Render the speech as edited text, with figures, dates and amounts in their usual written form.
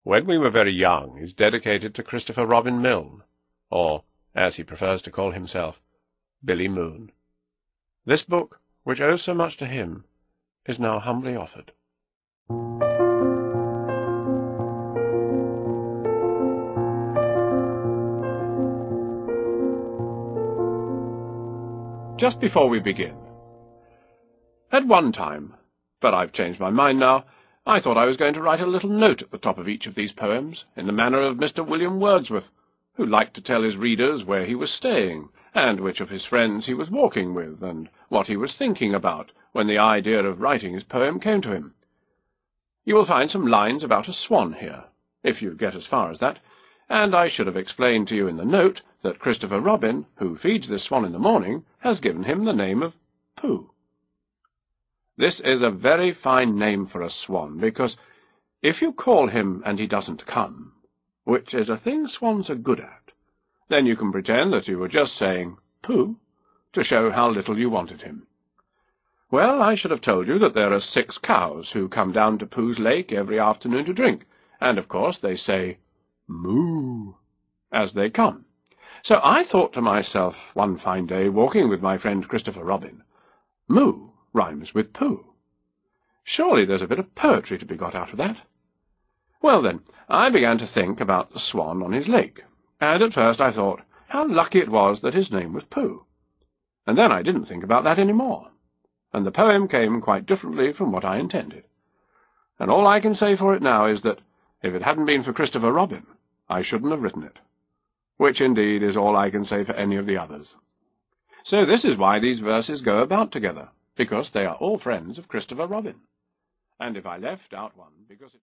When We Were Very Young is dedicated to Christopher Robin Milne, or, as he prefers to call himself, Billy Moon. This book, which owes so much to him, is now humbly offered. Just before we begin, at one time, but I've changed my mind now, I thought I was going to write a little note at the top of each of these poems, in the manner of Mr. William Wordsworth, who liked to tell his readers where he was staying, and which of his friends he was walking with, and what he was thinking about when the idea of writing his poem came to him. You will find some lines about a swan here, if you get as far as that, and I should have explained to you in the note that Christopher Robin, who feeds this swan in the morning, has given him the name of Pooh. This is a very fine name for a swan, because if you call him and he doesn't come, which is a thing swans are good at, then you can pretend that you were just saying Pooh to show how little you wanted him. Well, I should have told you that there are 6 cows who come down to Pooh's lake every afternoon to drink, and of course they say moo as they come. So I thought to myself one fine day, walking with my friend Christopher Robin, moo rhymes with Pooh. Surely there's a bit of poetry to be got out of that. Well then, I began to think about the swan on his lake, and at first I thought how lucky it was that his name was Pooh. And then I didn't think about that any more, and the poem came quite differently from what I intended. And all I can say for it now is that if it hadn't been for Christopher Robin, I shouldn't have written it, which indeed is all I can say for any of the others. So this is why these verses go about together, because they are all friends of Christopher Robin. And if I left out one because it